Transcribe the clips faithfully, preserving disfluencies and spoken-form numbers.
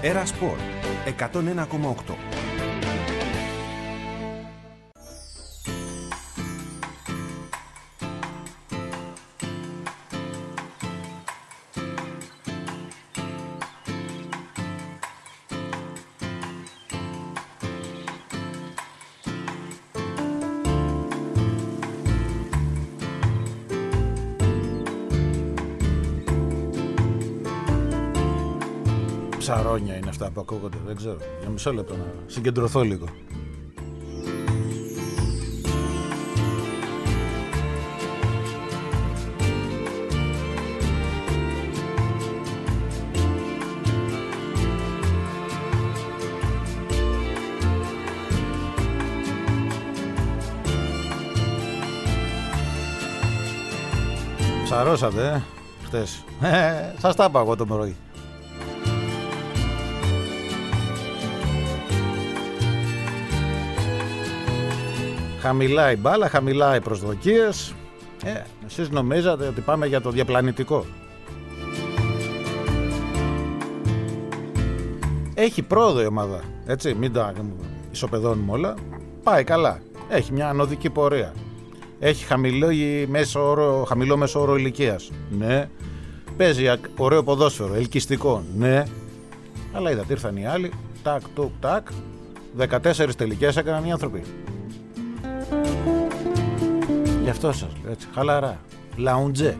Έρα Σπορ εκατόν ένα κόμμα οκτώ. Ψαρόνια είναι αυτά που ακούγονται, δεν ξέρω. Για μισό λεπτό να συγκεντρωθώ λίγο. Ψαρώσατε, ε, χτες. Ε, σας τα είπα εγώ το πρωί. Χαμηλά η μπάλα, χαμηλά οι προσδοκίες. Ε, εσείς νομίζατε ότι πάμε για το διαπλανητικό. Έχει πρόοδο η ομάδα, έτσι, μην τα ισοπεδώνουμε όλα. Πάει καλά, έχει μια ανωδική πορεία. Έχει χαμηλό μέσο όρο, χαμηλό μέσο όρο ηλικίας. Ναι. Παίζει ωραίο ποδόσφαιρο, ελκυστικό. Ναι. Αλλά είδατε, ήρθαν οι άλλοι. Τάκ, τουκ, τάκ. δεκατέσσερις τελικές έκαναν οι άνθρωποι. Γι' αυτό σας λέω έτσι, χαλαρά, λαουντζέ.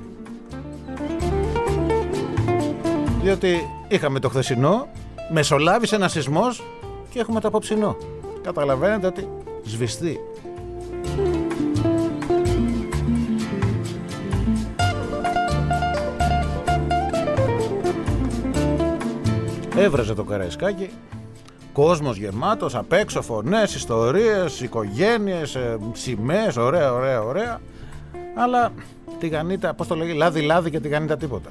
Διότι είχαμε το χθεσινό, μεσολάβησε ένα σεισμός και έχουμε το απόψινό. Καταλαβαίνετε ότι σβηστεί. Έβραζε το Καραϊσκάκι. Κόσμος γεμάτος, απ' έξω φωνές, ιστορίες, οικογένειες, ε, σημαίες, ωραία, ωραία, ωραία. Αλλά τηγανίτα, πώς το λέγει, λάδι, λάδι και τηγανίτα τίποτα.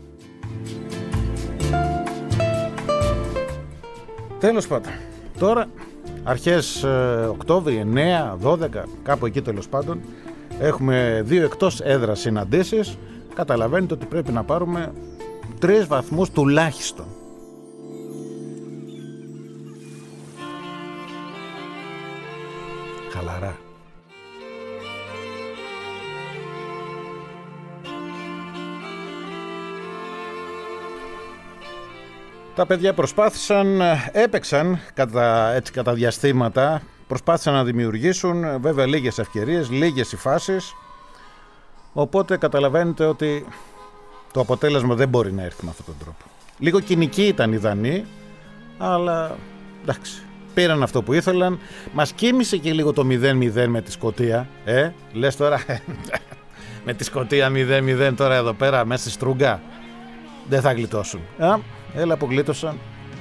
Τέλος πάντων, τώρα αρχές ε, Οκτώβρη, εννέα, δώδεκα, κάπου εκεί τέλος πάντων, έχουμε δύο εκτός έδρας συναντήσεις. Καταλαβαίνετε ότι πρέπει να πάρουμε τρεις βαθμούς τουλάχιστον. Χαλαρά. Τα παιδιά προσπάθησαν, έπαιξαν κατά, έτσι, κατά διαστήματα, προσπάθησαν να δημιουργήσουν, βέβαια λίγες ευκαιρίες, λίγες οι φάσεις, οπότε καταλαβαίνετε ότι το αποτέλεσμα δεν μπορεί να έρθει με αυτόν τον τρόπο. Λίγο κοινική ήταν η Δανείοι, αλλά εντάξει. Πήραν αυτό που ήθελαν. Μας κοίμησε και λίγο το μηδέν μηδέν με τη Σκωτία. Ε, λες τώρα με τη Σκωτία μηδέν μηδέν τώρα εδώ πέρα μέσα στη Στρούγκα. Δεν θα γλιτώσουν. Α, έλα που γλίτωσαν.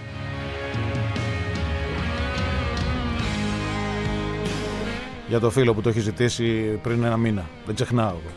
Για το φίλο που το έχει ζητήσει πριν ένα μήνα. Δεν ξεχνάω εγώ.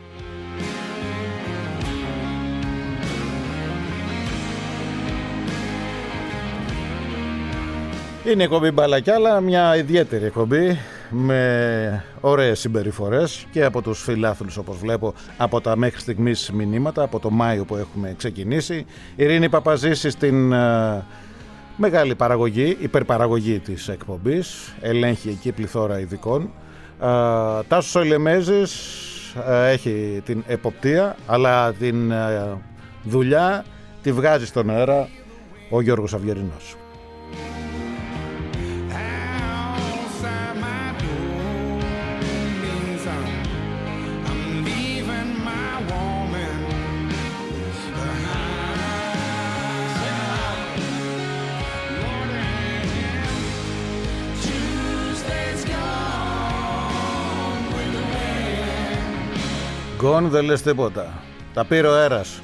Είναι εκπομπή Μπαλακιάλα, μια ιδιαίτερη εκπομπή με ωραίες συμπεριφορές και από τους φιλάθλους, όπως βλέπω, από τα μέχρι στιγμής μηνύματα, από το Μάιο που έχουμε ξεκινήσει. Ειρήνη Παπαζήση στην uh, μεγάλη παραγωγή, υπερπαραγωγή της εκπομπής, ελέγχει εκεί πληθώρα ειδικών. Uh, Τάσος Ολεμέζης uh, έχει την εποπτεία, αλλά την uh, δουλειά τη βγάζει στον αέρα ο Γιώργος Αυγερινός. Γκον δεν λες τίποτα. Τα πήρε ο αέρας.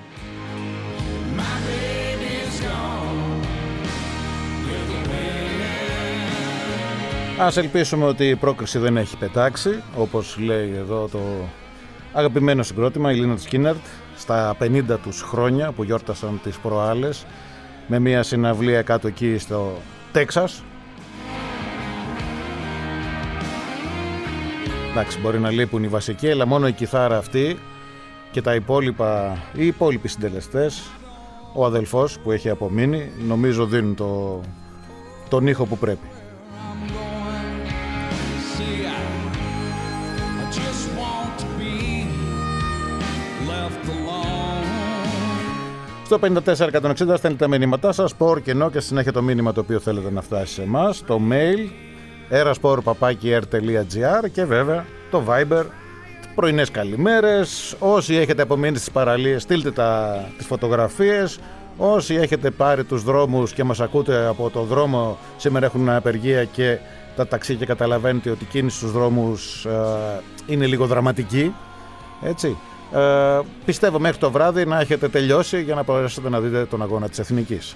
Ας ελπίσουμε ότι η πρόκριση δεν έχει πετάξει, όπως λέει εδώ το αγαπημένο συγκρότημα, η Λίνοτ Σκίναρτ, στα πενήντα τους χρόνια που γιόρτασαν τις προάλλες με μια συναυλία κάτω εκεί στο Τέξας. Εντάξει, μπορεί να λείπουν οι βασικοί, αλλά μόνο η κιθάρα αυτή και τα υπόλοιπα, οι υπόλοιποι συντελεστές ο αδελφός που έχει απομείνει, νομίζω δίνουν το, τον ήχο που πρέπει. Στο πέντε τέσσερα εκατόν εξήντα στέλνετε τα μηνύματά σας, σπορ κενό και συνέχεια το μήνυμα το οποίο θέλετε να φτάσει σε εμάς, το mail eraspor παπάκι air τελεία gr και βέβαια το Viber, πρωινές καλημέρες. Όσοι έχετε απομείνει στις παραλίες, στείλτε τα, τις φωτογραφίες. Όσοι έχετε πάρει τους δρόμους και μας ακούτε από το δρόμο, σήμερα έχουν απεργία και τα ταξί και καταλαβαίνετε ότι η κίνηση στους δρόμους ε, είναι λίγο δραματική, έτσι. Ε, πιστεύω μέχρι το βράδυ να έχετε τελειώσει για να μπορέσετε να δείτε τον αγώνα της Εθνικής.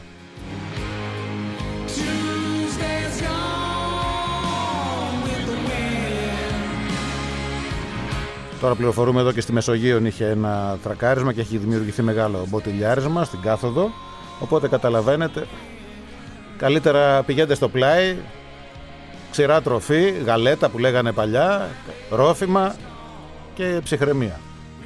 Τώρα πληροφορούμε εδώ και στη Μεσογείο είχε ένα τρακάρισμα και έχει δημιουργηθεί μεγάλο μποτιλιάρισμα στην κάθοδο, οπότε καταλαβαίνετε, καλύτερα πηγαίνετε στο πλάι, ξηρά τροφή, γαλέτα που λέγανε παλιά, ρόφημα και ψυχραιμία.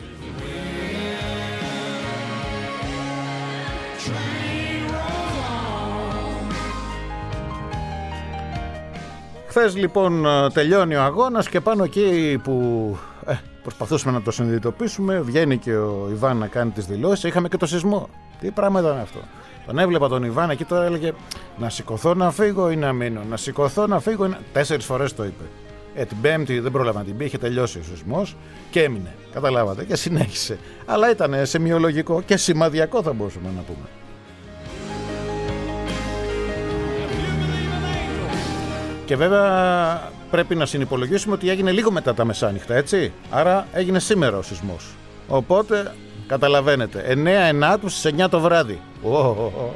Χθες λοιπόν τελειώνει ο αγώνας και πάνω εκεί που ε, προσπαθούσαμε να το συνειδητοποιήσουμε, βγαίνει και ο Ιβάν να κάνει τις δηλώσεις. Είχαμε και το σεισμό. Τι πράγμα ήταν αυτό? Τον έβλεπα τον Ιβάν εκεί, τώρα έλεγε να σηκωθώ να φύγω ή να μείνω, να σηκωθώ να φύγω ή να... Τέσσερις φορές το είπε. Ε, την Πέμπτη δεν πρόλαβα να την πει, είχε τελειώσει ο σεισμός και έμεινε. Καταλάβατε, και συνέχισε. Αλλά ήταν σεμιολογικό και σημαδιακό, θα μπορούσαμε να πούμε. Και βέβαια πρέπει να συνυπολογίσουμε ότι έγινε λίγο μετά τα μεσάνυχτα, έτσι. Άρα έγινε σήμερα ο σεισμός. Οπότε καταλαβαίνετε, εννέα ενάτου στις εννιά το βράδυ. Oh, oh, oh.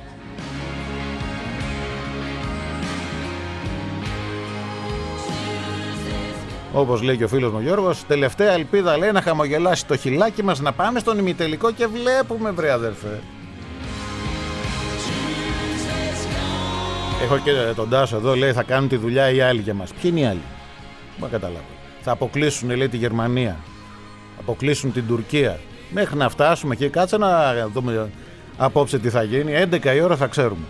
Όπως λέει και ο φίλος μου Γιώργος, τελευταία ελπίδα λέει να χαμογελάσει το χιλάκι μας, να πάμε στον ημιτελικό και βλέπουμε, βρε αδερφέ. Έχω και τον Τάσο εδώ, λέει θα κάνουν τη δουλειά οι άλλοι για μας. Ποιοι είναι οι άλλοι? Μα καταλάβω. Θα αποκλείσουν, λέει, τη Γερμανία. Αποκλείσουν την Τουρκία. Μέχρι να φτάσουμε εκεί, κάτσε να δούμε απόψε τι θα γίνει. έντεκα η ώρα θα ξέρουμε.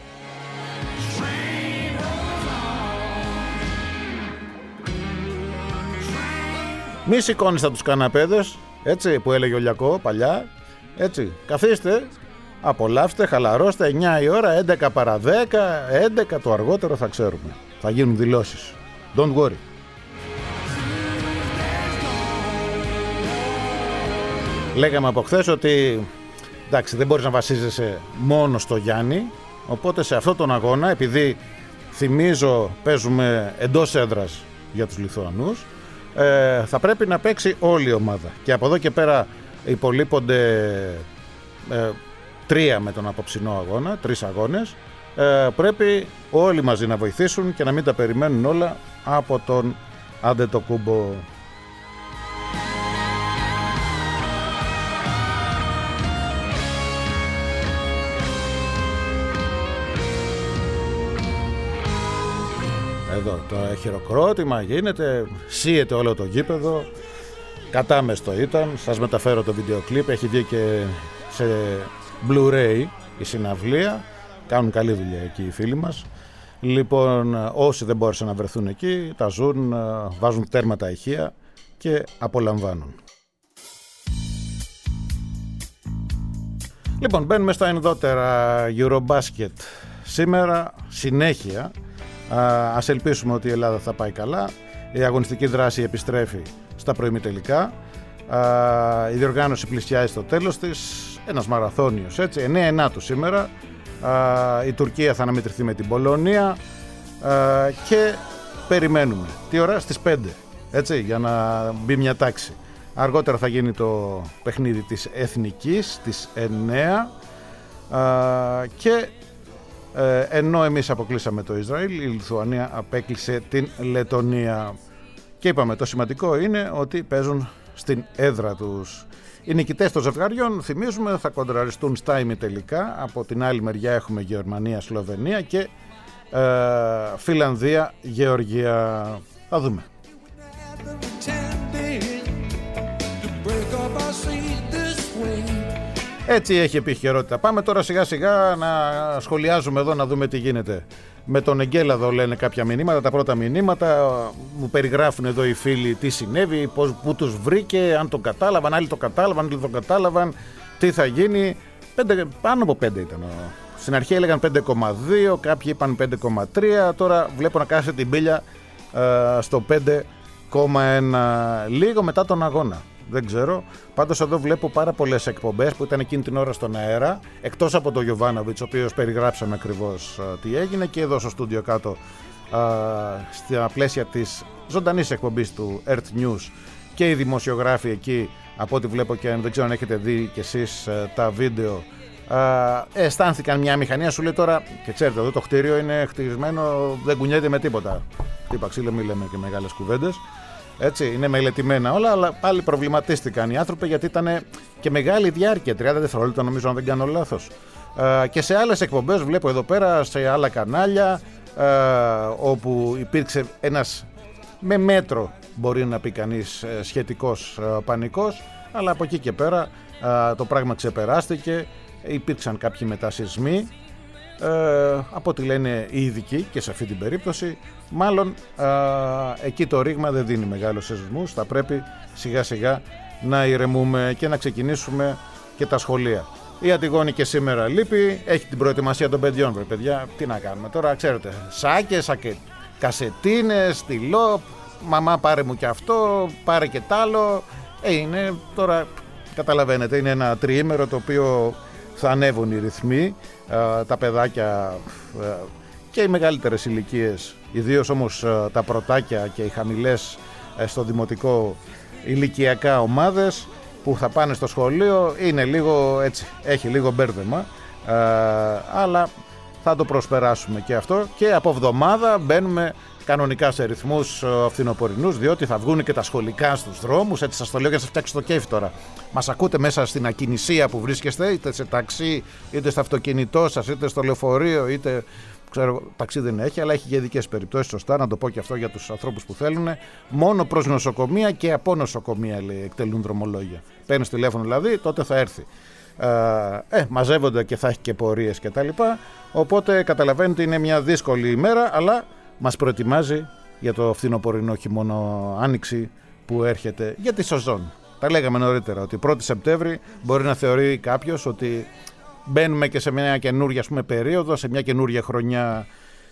Μη σηκώνεστε τους καναπέδες, έτσι που έλεγε ο Λιακό παλιά. Έτσι, καθίστε. Απολαύστε, χαλαρώστε, εννιά η ώρα, έντεκα παρά δέκα, έντεκα το αργότερο θα ξέρουμε. Θα γίνουν δηλώσεις. Don't worry. Λέγαμε από χθες ότι εντάξει, δεν μπορείς να βασίζεσαι μόνο στο Γιάννη, οπότε σε αυτόν τον αγώνα, επειδή θυμίζω παίζουμε εντός έδρας για τους Λιθουανούς, ε, θα πρέπει να παίξει όλη η ομάδα. Και από εδώ και πέρα υπολείπονται ε, τρία με τον απόψινό αγώνα, τρεις αγώνες. Ε, πρέπει όλοι μαζί να βοηθήσουν και να μην τα περιμένουν όλα από τον Αντετοκούμπο. Εδώ το χειροκρότημα γίνεται, σύεται όλο το γήπεδο, κατάμεστο ήταν, σας μεταφέρω το βίντεο κλιπ, έχει βγει και σε Blu-ray η συναυλία, κάνουν καλή δουλειά εκεί οι φίλοι μας. Λοιπόν, όσοι δεν μπόρεσαν να βρεθούν εκεί, τα ζουν, βάζουν τέρματα ηχεία και απολαμβάνουν. Λοιπόν, μπαίνουμε στα ενδότερα Eurobasket. Σήμερα, συνέχεια, ας ελπίσουμε ότι η Ελλάδα θα πάει καλά. Η αγωνιστική δράση επιστρέφει στα προημιτελικά. Η διοργάνωση πλησιάζει στο τέλος της. Ένας μαραθώνιος, έτσι, εννέα ενάτου σήμερα. Η Τουρκία θα αναμετρηθεί με την Πολωνία και περιμένουμε. Τι ώρα? Στις πέντε, έτσι, για να μπει μια τάξη. Αργότερα θα γίνει το παιχνίδι της Εθνικής στις εννέα και ενώ εμείς αποκλείσαμε το Ισραήλ, η Λιθουανία απέκλεισε την Λετονία. Και είπαμε, το σημαντικό είναι ότι παίζουν στην έδρα τους. Οι νικητές των ζευγαριών, θυμίζουμε, θα κοντραριστούν στα ημιτελικά. Από την άλλη μεριά έχουμε Γερμανία, Σλοβενία και ε, Φιλανδία, Γεωργία. Θα δούμε. Έτσι έχει επικαιρότητα. Πάμε τώρα σιγά σιγά να σχολιάζουμε εδώ, να δούμε τι γίνεται. Με τον Εγκέλαδο λένε κάποια μηνύματα, τα πρώτα μηνύματα. Μου περιγράφουν εδώ οι φίλοι τι συνέβη, πώς, πού τους βρήκε, αν τον κατάλαβαν, άλλοι το κατάλαβαν, άλλοι τον κατάλαβαν, τι θα γίνει. πέντε, πάνω από πέντε ήταν. Στην αρχή έλεγαν πέντε κόμμα δύο, κάποιοι είπαν πέντε κόμμα τρία, τώρα βλέπω να κάθεται την πύλια ε, στο πέντε κόμμα ένα, λίγο μετά τον αγώνα. Δεν ξέρω. Πάντως εδώ βλέπω πάρα πολλές εκπομπές που ήταν εκείνη την ώρα στον αέρα, εκτός από τον Γιοβάνοβιτς, ο οποίος περιγράψαμε ακριβώς α, τι έγινε, και εδώ στο στούντιο κάτω α, στα πλαίσια της ζωντανής εκπομπής του Earth News και οι δημοσιογράφοι εκεί, από ό,τι βλέπω, και δεν ξέρω αν έχετε δει κι εσείς α, τα βίντεο, α, αισθάνθηκαν μια μηχανία, σου λέει τώρα, και ξέρετε εδώ το κτίριο είναι χτισμένο, δεν κουνιέται με τίποτα. Τύπα ξύλο, μη λέμε και μεγάλες κουβέντες. Έτσι, είναι μελετημένα όλα, αλλά πάλι προβληματίστηκαν οι άνθρωποι, γιατί ήταν και μεγάλη διάρκεια, τριάντα δευτερόλεπτα νομίζω, αν δεν κάνω λάθος. Ε, και σε άλλες εκπομπές, βλέπω εδώ πέρα, σε άλλα κανάλια, ε, όπου υπήρξε ένας, με μέτρο μπορεί να πει κανείς, σχετικός ε, πανικός, αλλά από εκεί και πέρα ε, το πράγμα ξεπεράστηκε, υπήρξαν κάποιοι μετασυσμοί. Ε, από ό,τι λένε οι ειδικοί, και σε αυτή την περίπτωση μάλλον ε, εκεί το ρήγμα δεν δίνει μεγάλους σεισμούς. Θα πρέπει σιγά σιγά να ηρεμούμε και να ξεκινήσουμε και τα σχολεία. Η Αντιγόνη και σήμερα λείπει, έχει την προετοιμασία των παιδιών, βρε παιδιά, τι να κάνουμε τώρα, ξέρετε, σάκες, σακε, κασετίνες, στυλό, μαμά πάρε μου και αυτό, πάρε και τ' άλλο. ε, είναι τώρα, καταλαβαίνετε, είναι ένα τριήμερο το οποίο θα ανέβουν οι ρυθμοί, τα παιδάκια και οι μεγαλύτερες ηλικίες, ιδίως όμως τα πρωτάκια και οι χαμηλές στο δημοτικό ηλικιακά ομάδες που θα πάνε στο σχολείο, είναι λίγο έτσι, έχει λίγο μπέρδεμα, αλλά θα το προσπεράσουμε και αυτό, και από εβδομάδα μπαίνουμε κανονικά σε ρυθμούς φθινοπορεινούς, διότι θα βγουν και τα σχολικά στους δρόμους. Έτσι σας το λέω για να σας φτιάξει το κέφι τώρα. Μας ακούτε μέσα στην ακινησία που βρίσκεστε, είτε σε ταξί, είτε στο αυτοκίνητό σας, είτε στο λεωφορείο, είτε, ξέρω, ταξί δεν έχει, αλλά έχει και ειδικές περιπτώσεις, σωστά, να το πω και αυτό για τους ανθρώπους που θέλουν. Μόνο προς νοσοκομεία και από νοσοκομεία, λέει, εκτελούν δρομολόγια. Παίρνεις τηλέφωνο δηλαδή, τότε θα έρθει. Ε, μαζεύονται και θα έχει και πορείες και τα λοιπά. Οπότε καταλαβαίνετε, είναι μια δύσκολη ημέρα, αλλά μας προετοιμάζει για το φθινοπορεινό χειμώνα άνοιξη που έρχεται, για τη σεζόν. Τα λέγαμε νωρίτερα ότι πρώτη Σεπτέμβρη μπορεί να θεωρεί κάποιος ότι μπαίνουμε και σε μια καινούργια, ας πούμε, περίοδο, σε μια καινούργια χρονιά.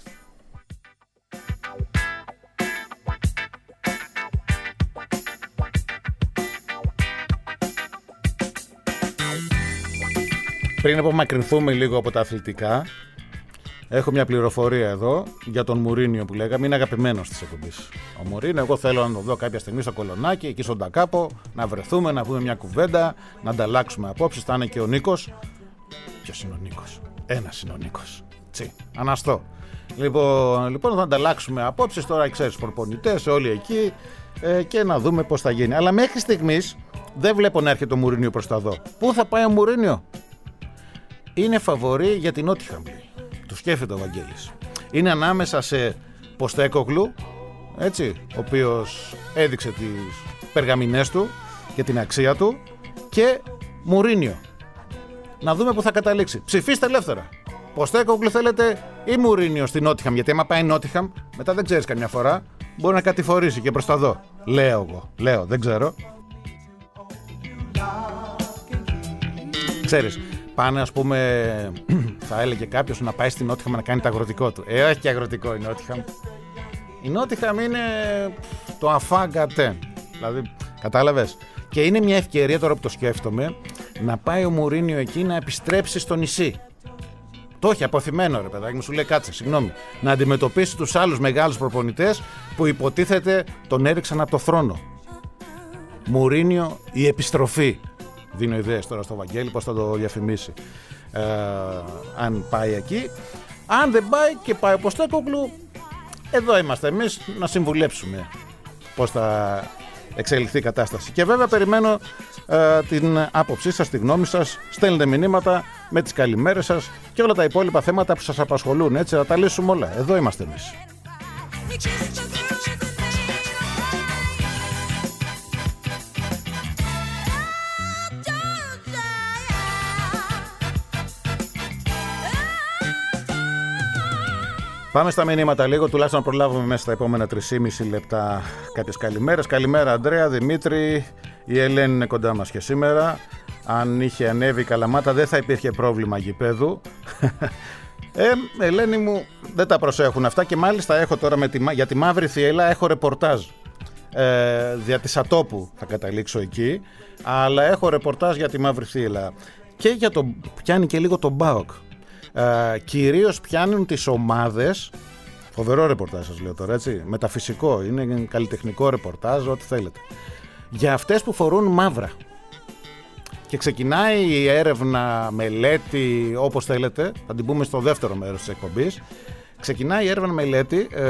Πριν απομακρυνθούμε λίγο από τα αθλητικά, έχω μια πληροφορία εδώ για τον Μουρίνιο που λέγαμε. Είναι αγαπημένος της εκπομπής ο Μουρίνιο. Εγώ θέλω να το δω κάποια στιγμή στο Κολονάκι, εκεί στον Τακάπο, να βρεθούμε, να πούμε μια κουβέντα, να ανταλλάξουμε απόψεις. Θα είναι και ο Νίκος. Ποιος είναι ο Νίκος? Ένας είναι ο Νίκος. Τσι, αναστώ. Λοιπόν, λοιπόν, θα ανταλλάξουμε απόψεις τώρα, ξέρεις, προπονητές, όλοι εκεί, ε, και να δούμε πώς θα γίνει. Αλλά μέχρι στιγμής δεν βλέπω να έρχεται ο Μουρίνιο προς τα δω. Πού θα πάει ο Μουρίνιο? Είναι φαβορί για την Νότιχαμ. Του σκέφτεται ο Βαγγέλης. Είναι ανάμεσα σε Ποστέκογλου, έτσι, ο οποίος έδειξε τις περγαμηνές του και την αξία του, και Μουρίνιο. Να δούμε που θα καταλήξει. Ψηφίστε ελεύθερα. Ποστέκογλου θέλετε ή Μουρίνιο στη Νότιχαμ? Γιατί άμα πάει Νότιχαμ, μετά δεν ξέρεις καμιά φορά, μπορεί να κατηφορήσει και προς τα δω. Λέω εγώ. Λέω, δεν ξέρω. Ξέρεις, πάνε, ας πούμε, θα έλεγε κάποιος να πάει στη Νότιχαμ να κάνει το αγροτικό του. Ε, όχι και αγροτικό η Νότιχαμ. Η Νότιχαμ είναι το αφάγκατεν. Δηλαδή, κατάλαβες. Και είναι μια ευκαιρία, τώρα που το σκέφτομαι, να πάει ο Μουρίνιο εκεί να επιστρέψει στο νησί. Το έχει αποθυμένο, ρε παιδάκι μου, σου λέει κάτσε, συγγνώμη. Να αντιμετωπίσει τους άλλους μεγάλους προπονητές που υποτίθεται τον έριξαν από το θρόνο. Μουρίνιο, η επιστροφή. Δίνω ιδέες τώρα στο Βαγγέλη πώς θα το διαφημίσει, ε, αν πάει εκεί. Αν δεν πάει και πάει ο Ποστέκογλου, εδώ είμαστε εμείς να συμβουλέψουμε πώς θα εξελιχθεί η κατάσταση. Και βέβαια περιμένω ε, την άποψή σας, τη γνώμη σας. Στέλνετε μηνύματα με τις καλημέρες σας και όλα τα υπόλοιπα θέματα που σας απασχολούν, έτσι, θα τα λύσουμε όλα. Εδώ είμαστε εμείς. Πάμε στα μηνύματα λίγο, τουλάχιστον να προλάβουμε μέσα στα επόμενα τρισήμιση λεπτά κάποιες καλημέρες. Καλημέρα Αντρέα, Δημήτρη, η Ελένη είναι κοντά μας και σήμερα. Αν είχε ανέβει η Καλαμάτα δεν θα υπήρχε πρόβλημα γηπέδου. Ε, Ελένη μου, δεν τα προσέχουν αυτά και μάλιστα έχω τώρα με τη, για τη Μαύρη Θύελλα έχω ρεπορτάζ. Ε, δια της ατόπου θα καταλήξω εκεί, αλλά έχω ρεπορτάζ για τη Μαύρη Θύελλα και για το, πιάνει και λίγο τον ΠΑΟΚ. Ε, κυρίως πιάνουν τις ομάδες. Φοβερό ρεπορτάζ σας λέω τώρα, έτσι. Μεταφυσικό, είναι καλλιτεχνικό ρεπορτάζ, ό,τι θέλετε. Για αυτές που φορούν μαύρα. Και ξεκινάει η έρευνα, μελέτη, όπως θέλετε, θα την πούμε στο δεύτερο μέρος της εκπομπής. Ξεκινάει η έρευνα μελέτη ε,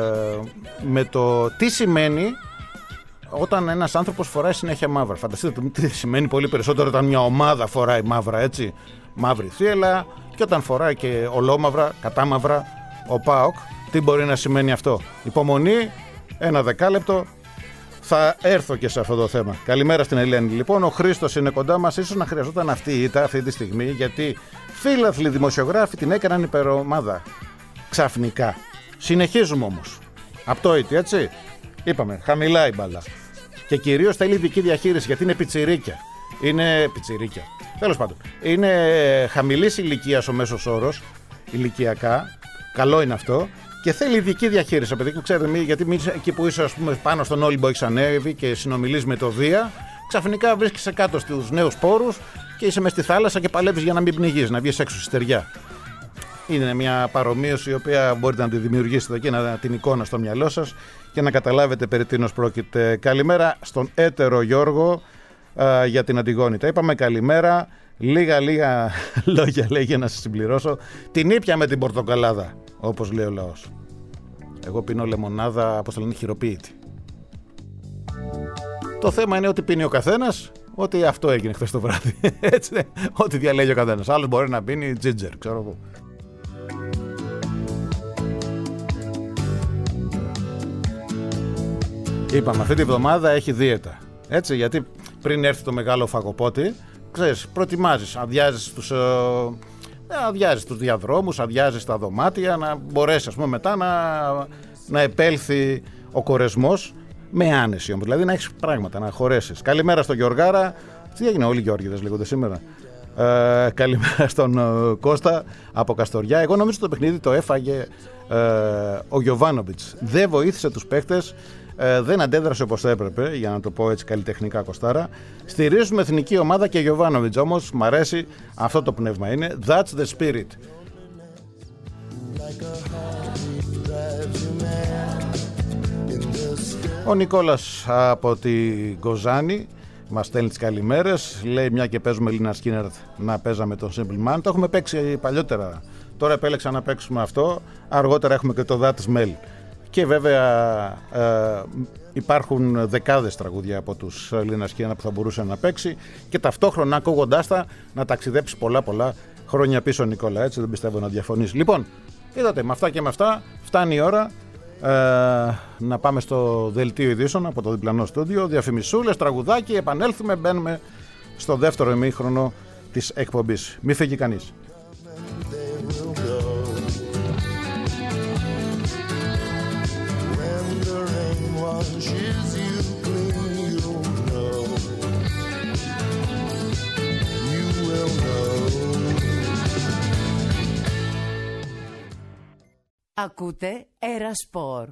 με το τι σημαίνει όταν ένας άνθρωπος φοράει συνέχεια μαύρα. Φανταστείτε τι σημαίνει πολύ περισσότερο όταν μια ομάδα φοράει μαύρα, έτσι. Μαύρη Θύελλα, και όταν φοράει και ολόμαυρα, κατάμαυρα, ο ΠΑΟΚ. Τι μπορεί να σημαίνει αυτό? Υπομονή, ένα δεκάλεπτο. Θα έρθω και σε αυτό το θέμα. Καλημέρα στην Ελένη. Λοιπόν, ο Χρήστος είναι κοντά μας. Ίσως να χρειαζόταν αυτή η ήττα αυτή τη στιγμή, γιατί φίλαθλοι δημοσιογράφοι την έκαναν υπερομάδα. Ξαφνικά. Συνεχίζουμε όμως. Απτόητη, έτσι. Είπαμε, χαμηλά η μπάλα. Και κυρίως θέλει ειδική διαχείριση, γιατί είναι πιτσιρίκια. Είναι πιτσιρίκια. Τέλος πάντων. Είναι χαμηλής ηλικίας ο μέσος όρος, ηλικιακά. Καλό είναι αυτό. Και θέλει ειδική διαχείριση, παιδί, ξέρετε, γιατί μη, εκεί που είσαι, ας πούμε, πάνω στον Όλυμπο, έχεις ανέβει και συνομιλείς με το Δία, ξαφνικά βρίσκεσαι κάτω στους νέους πόρους και είσαι μες στη θάλασσα και παλεύεις για να μην πνιγείς, να βγεις έξω στη στεριά. Είναι μια παρομοίωση η οποία μπορείτε να τη δημιουργήσετε εκεί, να, την εικόνα στο μυαλό σας και να καταλάβετε περί τίνος πρόκειται. Καλημέρα στον έτερο Γιώργο α, για την Αντιγόνη. Τα είπαμε καλημέρα. Λίγα λίγα λόγια λέει για να σας συμπληρώσω. Την ήπια με την πορτοκαλάδα, όπως λέει ο λαός. Εγώ πίνω λεμονάδα, όπως το λένε, χειροποίητη. Το θέμα είναι ότι πίνει ο καθένας, ότι αυτό έγινε χθες το βράδυ. Έτσι, ό,τι διαλέγει ο καθένας. Άλλος μπορεί να πίνει ginger, ξέρω εγώ. Είπαμε, αυτή τη βδομάδα έχει δίαιτα. Έτσι, γιατί πριν έρθει το μεγάλο φαγοπότη, ξέρεις, προετοιμάζεις, αδειάζεις τους, ε, αδειάζεις τους διαδρόμους, αδειάζεις τα δωμάτια, να μπορέσει, ας πούμε, μετά να, να επέλθει ο κορεσμός με άνεση όμως, δηλαδή να έχεις πράγματα, να χωρέσεις. Καλημέρα στον Γιωργάρα. Τι έγινε, όλοι οι Γιώργηδες λέγονται σήμερα. Ε, καλημέρα στον ε, Κώστα από Καστοριά. Εγώ νομίζω το παιχνίδι το έφαγε ε, ο Γιοβάνοβιτς. Δεν βοήθησε τους παίχτες. Ε, δεν αντέδρασε όπως θα έπρεπε, για να το πω έτσι καλλιτεχνικά, Κωστάρα. Στηρίζουμε εθνική ομάδα και Γιοβάνοβιτς, όμως μ' αρέσει αυτό το πνεύμα. Είναι That's the spirit. Ο Νικόλας από τη Γκοζάνη μας στέλνει τις καλημέρες. Λέει, μια και παίζουμε Λίνα Σκίνερ, να παίζαμε τον Simple Man. Το έχουμε παίξει παλιότερα. Τώρα επέλεξα να παίξουμε αυτό. Αργότερα έχουμε και το That's Mel. Και βέβαια ε, υπάρχουν δεκάδες τραγούδια από τους Λίνα Σκίνερ που θα μπορούσε να παίξει και ταυτόχρονα ακούγοντάς τα να ταξιδέψει πολλά πολλά χρόνια πίσω, Νικόλα, έτσι, δεν πιστεύω να διαφωνείς. Λοιπόν, είδατε, με αυτά και με αυτά φτάνει η ώρα ε, να πάμε στο δελτίο ειδήσεων από το διπλανό στούντιο. Διαφημισούλες, τραγουδάκι, επανέλθουμε, μπαίνουμε στο δεύτερο ημίχρονο της εκπομπής. Μη φύγει κανείς. Ακούτε Ερασπορ.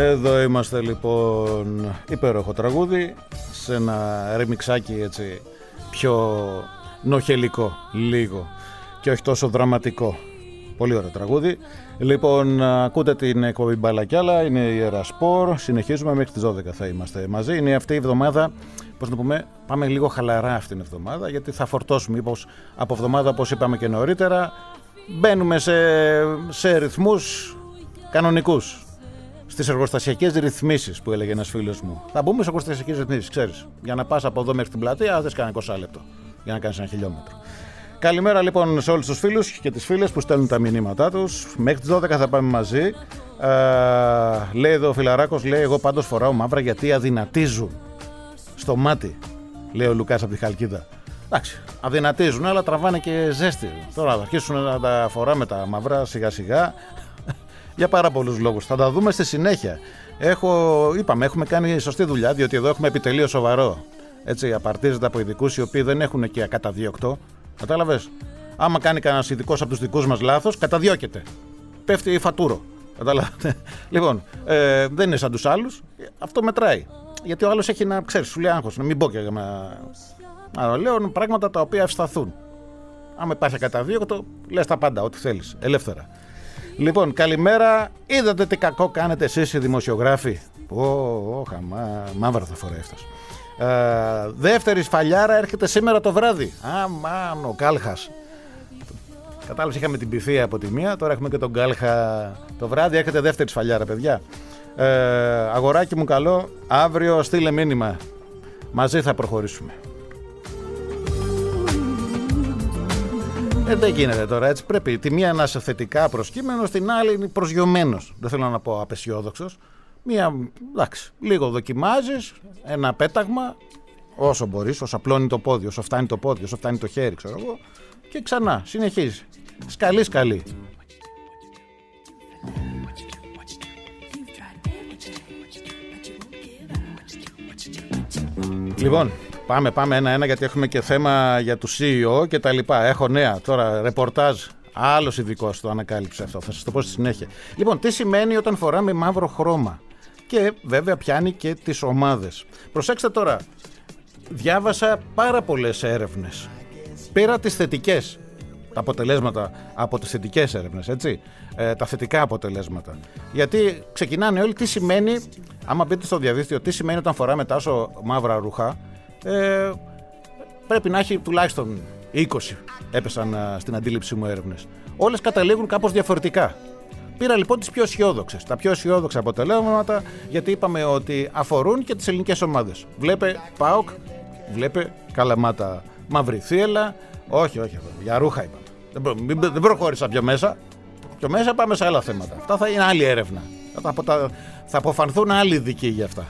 Εδώ είμαστε λοιπόν, υπέροχο τραγούδι, σε ένα ρεμιξάκι έτσι πιο νοχελικό λίγο και όχι τόσο δραματικό. Πολύ ωραίο τραγούδι. Λοιπόν, ακούτε την εκπομπή Μπάλα κι Άλλα, είναι η Ερασπορ, συνεχίζουμε μέχρι τις δώδεκα θα είμαστε μαζί. Είναι αυτή η εβδομάδα, πώς να πούμε, πάμε λίγο χαλαρά αυτήν την εβδομάδα, γιατί θα φορτώσουμε ύπως, από εβδομάδα, όπως είπαμε και νωρίτερα, μπαίνουμε σε, σε ρυθμούς κανονικούς. Στις εργοστασιακές ρυθμίσεις που έλεγε ένας φίλος μου. Θα μπούμε σε εργοστασιακές ρυθμίσεις, ξέρεις. Για να πας από εδώ μέχρι την πλατεία, δεν κάνει είκοσι λεπτό. Για να κάνεις ένα χιλιόμετρο. Καλημέρα λοιπόν σε όλους τους φίλους και τις φίλες που στέλνουν τα μηνύματά τους. Μέχρι τις δώδεκα θα πάμε μαζί. Ε, λέει εδώ ο Φιλαράκος, λέει: εγώ πάντως φοράω μαύρα γιατί αδυνατίζουν στο μάτι. Λέει ο Λουκάς από τη Χαλκίδα. Εντάξει, αδυνατίζουν, αλλά τραβάνε και ζέστη. Τώρα θα αρχίσουν να τα φοράμε τα μαύρα σιγά σιγά. Για πάρα πολλούς λόγους. Θα τα δούμε στη συνέχεια. Έχω, είπαμε, έχουμε κάνει σωστή δουλειά, διότι εδώ έχουμε επιτελείο σοβαρό. Έτσι, απαρτίζεται από ειδικούς οι οποίοι δεν έχουν και ακαταδίωκτο. Κατάλαβες. Άμα κάνει κανένας ειδικός από τους δικούς μας λάθος, καταδιώκεται. Πέφτει η φατούρο. Κατάλαβες. Λοιπόν, ε, δεν είναι σαν τους άλλους. Αυτό μετράει. Γιατί ο άλλος έχει να, ξέρεις, σου λέει άγχος. Να μην πω και να λέω πράγματα τα οποία ευσταθούν. Άμα υπάρχει ακαταδίωκτο, λες τα πάντα, ό,τι θέλεις. Ελεύθερα. Λοιπόν, καλημέρα. Είδατε τι κακό κάνετε εσείς οι δημοσιογράφοι. Ω, oh, oh, μα, μαύρα θα φοράει αυτός. Uh, δεύτερη σφαλιάρα έρχεται σήμερα το βράδυ. Α, μάν, ο Κάλχας. Κατάλαβες, είχαμε την Πυθία από τη μία, τώρα έχουμε και τον Κάλχα. Το βράδυ έρχεται δεύτερη σφαλιάρα, παιδιά. Uh, αγοράκι μου καλό, αύριο στείλε μήνυμα. Μαζί θα προχωρήσουμε. Ε, δεν γίνεται τώρα έτσι. Πρέπει τη μία να είσαι θετικά προσκύμενος, την άλλη είναι προσγειωμένος. Δεν θέλω να πω απεσιόδοξος. Μία, εντάξει, λίγο δοκιμάζεις, ένα πέταγμα, όσο μπορείς, όσο απλώνει το πόδι, όσο φτάνει το πόδι, όσο φτάνει το χέρι, ξέρω εγώ, και ξανά, συνεχίζει. Σκαλί, σκαλί. Λοιπόν, πάμε, πάμε ένα-ένα γιατί έχουμε και θέμα για του σι ι ο και τα λοιπά. Έχω νέα τώρα, ρεπορτάζ. Άλλος ειδικός το ανακάλυψε αυτό, θα σας το πω στη συνέχεια. Λοιπόν, τι σημαίνει όταν φοράμε μαύρο χρώμα. Και βέβαια πιάνει και τις ομάδες. Προσέξτε τώρα, διάβασα πάρα πολλές έρευνες. Πήρα τις θετικές, τα αποτελέσματα από τις θετικές έρευνες, έτσι, ε, τα θετικά αποτελέσματα. Γιατί ξεκινάνε όλοι τι σημαίνει, άμα μπείτε στο διαδίκτυο, τι σημαίνει όταν φοράμε τόσο μαύρα ρούχα, ε, πρέπει να έχει τουλάχιστον είκοσι έπεσαν α, στην αντίληψή μου έρευνες. Όλες καταλήγουν κάπως διαφορετικά. Πήρα λοιπόν τις πιο αισιόδοξες, τα πιο αισιόδοξα αποτελέσματα, γιατί είπαμε ότι αφορούν και τις ελληνικές ομάδες. Βλέπε ΠΑΟΚ, βλέπε Καλαμάτα, Μαύρη Θύελλα. Όχι, όχι, για ρούχα είπαμε. Δεν, προ, μην, δεν προχώρησα πιο μέσα. Πιο μέσα πάμε σε άλλα θέματα. Αυτά θα είναι άλλη έρευνα. Θα, θα, θα αποφανθούν άλλοι ειδικοί για αυτά.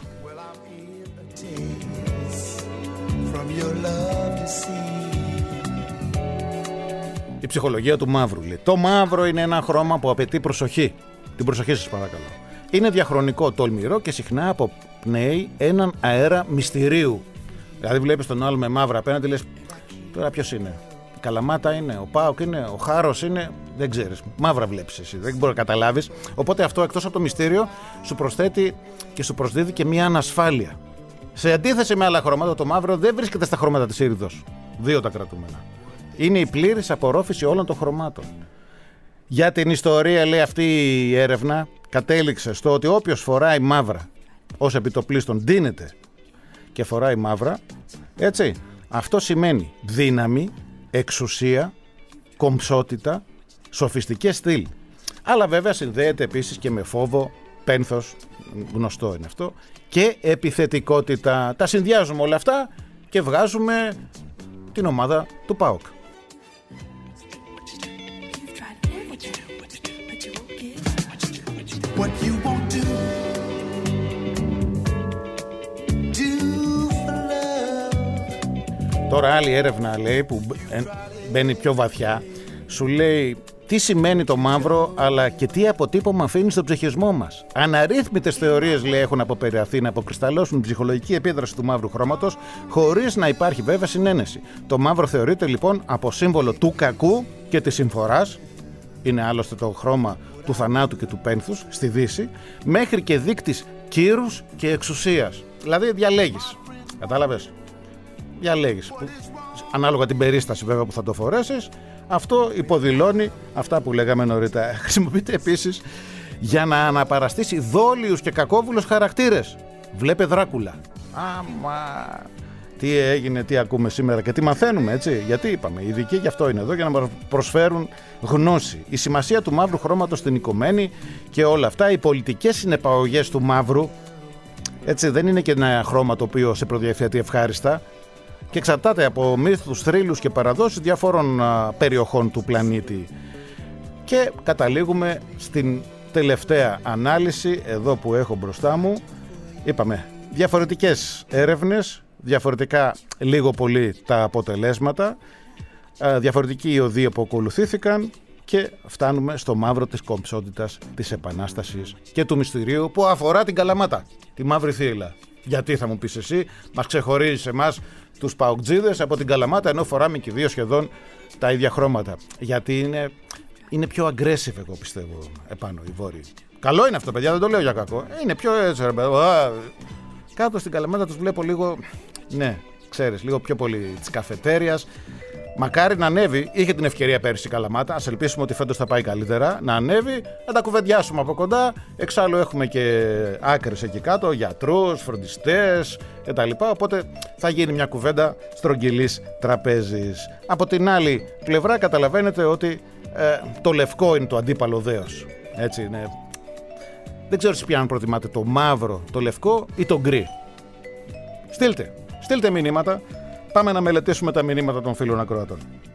Η ψυχολογία του μαύρου λέει. Το μαύρο είναι ένα χρώμα που απαιτεί προσοχή. Την προσοχή σας παρακαλώ. Είναι διαχρονικό, τολμηρό και συχνά αποπνέει έναν αέρα μυστηρίου. Δηλαδή βλέπεις τον άλλο με μαύρα απέναντι, λες τώρα ποιος είναι. Η Καλαμάτα είναι, ο ΠΑΟΚ είναι, ο Χάρος είναι, δεν ξέρεις. Μαύρα βλέπεις εσύ, δεν μπορεί να καταλάβεις. Οπότε αυτό εκτός από το μυστήριο σου προσθέτει και σου προσδίδει και μια ανασφάλεια. Σε αντίθεση με άλλα χρώματα, το μαύρο δεν βρίσκεται στα χρώματα της ήριδος. Δύο τα κρατούμενα. Είναι η πλήρης απορρόφηση όλων των χρωμάτων. Για την ιστορία, λέει αυτή η έρευνα, κατέληξε στο ότι όποιος φοράει μαύρα ως επιτοπλίστων ντύνεται και φοράει μαύρα, έτσι, αυτό σημαίνει δύναμη, εξουσία, κομψότητα, σοφιστικές στυλ. Αλλά βέβαια συνδέεται επίσης και με φόβο, πένθος, γνωστό είναι αυτό, και επιθετικότητα. Τα συνδυάζουμε όλα αυτά και βγάζουμε την ομάδα του ΠΑΟΚ. What you won't do, do for love. Τώρα άλλη έρευνα λέει που μπαίνει πιο βαθιά, σου λέει τι σημαίνει το μαύρο αλλά και τι αποτύπωμα αφήνει στον ψυχισμό μας. Αναρρύθμιτες θεωρίες λέει έχουν αποπεριαθεί να αποκρισταλώσουν την ψυχολογική επίδραση του μαύρου χρώματος χωρίς να υπάρχει βέβαια συνένεση. Το μαύρο θεωρείται λοιπόν από σύμβολο του κακού και της συμφοράς. είναι άλλωστε το χρώμα του θανάτου και του πένθους στη Δύση, μέχρι και δείκτης κύρους και εξουσίας. Δηλαδή διαλέγεις, κατάλαβες, διαλέγεις, ανάλογα την περίσταση βέβαια που θα το φορέσεις. Αυτό υποδηλώνει αυτά που λέγαμε νωρίτερα. Χρησιμοποιείται επίσης για να αναπαραστήσει δόλιους και κακόβουλους χαρακτήρες. Βλέπε Δράκουλα. Άμα... Τι έγινε, τι ακούμε σήμερα και τι μαθαίνουμε, έτσι. Γιατί είπαμε, οι ειδικοί γι' αυτό είναι εδώ, για να μας προσφέρουν γνώση. Η σημασία του μαύρου χρώματος στην οικουμένη και όλα αυτά, οι πολιτικές συνεπαγωγές του μαύρου, έτσι, δεν είναι και ένα χρώμα το οποίο σε προδιαθέτει ευχάριστα και εξαρτάται από μύθους, θρύλους και παραδόσεις διαφόρων α, περιοχών του πλανήτη. Και καταλήγουμε στην τελευταία ανάλυση, εδώ που έχω μπροστά μου. Είπαμε, διαφορετικές έρευνες, διαφορετικά λίγο πολύ τα αποτελέσματα, διαφορετικοί οι οδοί που ακολουθήθηκαν και φτάνουμε στο μαύρο της κομψότητας, της επανάστασης και του μυστηρίου που αφορά την Καλαμάτα, τη μαύρη θύελλα. Γιατί θα μου πεις εσύ, μας ξεχωρίζει εμάς τους παοκτζίδες από την Καλαμάτα, ενώ φοράμε και δύο σχεδόν τα ίδια χρώματα? Γιατί είναι, είναι πιο aggressive, εγώ πιστεύω, επάνω οι βόρειοι. Καλό είναι αυτό, παιδιά, δεν το λέω για κακό. Είναι πιο έτσι, ρε παιδί. Κάτω στην Καλαμάτα τους βλέπω λίγο, ναι, ξέρεις, λίγο πιο πολύ της καφετέριας. Μακάρι να ανέβει, είχε την ευκαιρία πέρυσι η Καλαμάτα, ας ελπίσουμε ότι φέτος θα πάει καλύτερα, να ανέβει, να τα κουβεντιάσουμε από κοντά. Εξάλλου έχουμε και άκρες εκεί κάτω, γιατρούς, φροντιστές κτλ. Οπότε θα γίνει μια κουβέντα στρογγυλής τραπέζης. Από την άλλη πλευρά καταλαβαίνετε ότι ε, το λευκό είναι το αντίπαλο δέος. Έτσι είναι. Δεν ξέρω εσείς πια αν προτιμάτε το μαύρο, το λευκό ή το γκρι. Στείλτε, στείλτε μηνύματα. Πάμε να μελετήσουμε τα μηνύματα των φίλων ακροατών.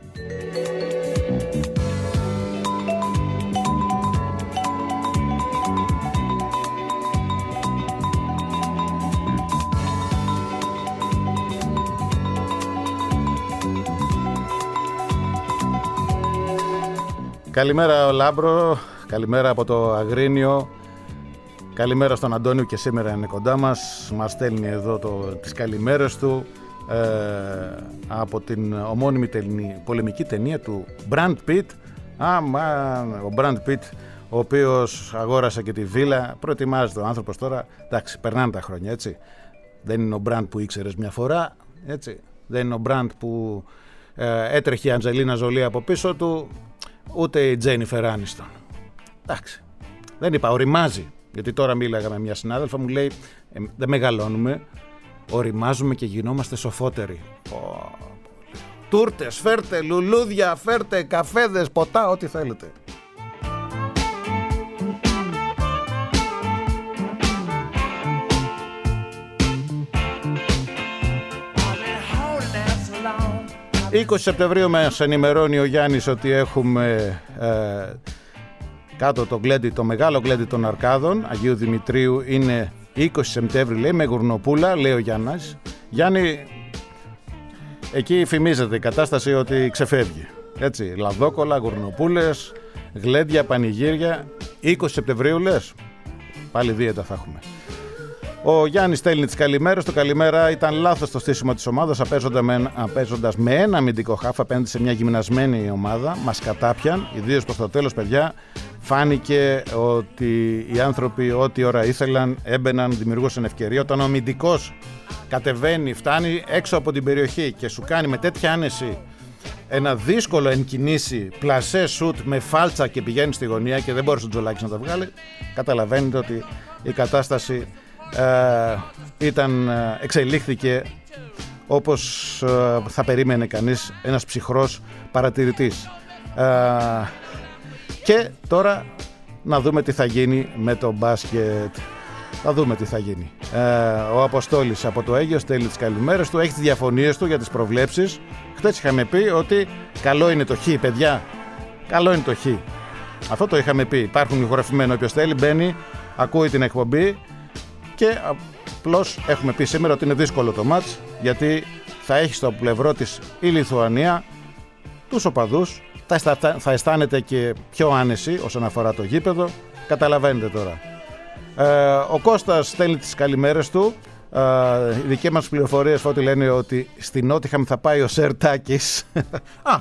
Καλημέρα Λάμπρο, καλημέρα από το Αγρίνιο. Καλημέρα στον Αντώνιο, και σήμερα είναι κοντά μας. Μας στέλνει εδώ το, τις καλημέρες του ε, από την ομώνυμη ταινία, πολεμική ταινία του Brad Pitt. Α, μα, ο Brad Pitt, ο οποίος αγόρασε και τη βίλα. Προετοιμάζεται ο άνθρωπος τώρα. Εντάξει, περνάνε τα χρόνια, έτσι. Δεν είναι ο Brad που ήξερες μια φορά, έτσι. Δεν είναι ο Brad που ε, έτρεχε η Αντζελίνα Ζολί από πίσω του, ούτε η Τζένιφερ Άνιστον. Εντάξει, δεν είπα, οριμάζει. Γιατί τώρα μίλαγα με μια συνάδελφα, μου λέει ε, δεν μεγαλώνουμε, οριμάζουμε και γινόμαστε σοφότεροι. Oh, τούρτες, φέρτε λουλούδια, φέρτε καφέδες, ποτά, ό,τι θέλετε. είκοσι Σεπτεμβρίου μας ενημερώνει ο Γιάννης ότι έχουμε ε, κάτω το γλέντι, το μεγάλο γλέντι των Αρκάδων Αγίου Δημητρίου. Είναι είκοσι Σεπτεμβρίου, λέει, με γουρνοπούλα, λέει ο Γιάννης. Γιάννη, εκεί φημίζεται η κατάσταση ότι ξεφεύγει. Έτσι, λαδόκολα, γουρνοπούλες, γλέντια, πανηγύρια. είκοσι Σεπτεμβρίου λες, πάλι δίαιτα θα έχουμε. Ο Γιάννης στέλνει τις καλημέρες. Το καλημέρα ήταν λάθος το στήσιμο της ομάδας, παίζοντας με ένα αμυντικό χάφ απέναντι σε μια γυμνασμένη ομάδα. Μας κατάπιαν, ιδίως προς το τέλος, παιδιά. Φάνηκε ότι οι άνθρωποι ό,τι ώρα ήθελαν έμπαιναν, δημιουργούσαν ευκαιρία. Όταν ο αμυντικός κατεβαίνει, φτάνει έξω από την περιοχή και σου κάνει με τέτοια άνεση ένα δύσκολο εν κινήσει πλασέ σουτ με φάλτσα και πηγαίνει στη γωνία και δεν μπόρεσε ο Τζολάκης να τα βγάλει, καταλαβαίνετε ότι η κατάσταση ε, ήταν, εξελίχθηκε όπως ε, θα περίμενε κανείς ένας ψυχρός παρατηρητής. Ε, και τώρα να δούμε τι θα γίνει με το μπάσκετ. Θα δούμε τι θα γίνει. Ε, ο Αποστόλης από το Αίγαιο στέλνει τις καλημέρες του, έχει τις διαφωνίες του για τις προβλέψεις. Χθες είχαμε πει ότι καλό είναι το χ, παιδιά. Καλό είναι το χ. Αυτό το είχαμε πει. Υπάρχουν ηχογραφημένοι. Όποιος θέλει μπαίνει, ακούει την εκπομπή. Και απλώς έχουμε πει σήμερα ότι είναι δύσκολο το μάτς, γιατί θα έχει στο πλευρό της η Λιθουανία τους οπαδούς. Θα, θα αισθάνεται και πιο άνεση όσον αφορά το γήπεδο. Καταλαβαίνετε τώρα. Ε, ο Κώστας στέλνει τις καλημέρες του. Ε, οι δικές μας πληροφορίες, Φώτη, λένε ότι στην Νότιχαμ θα πάει ο Σερ Τάκης. Α,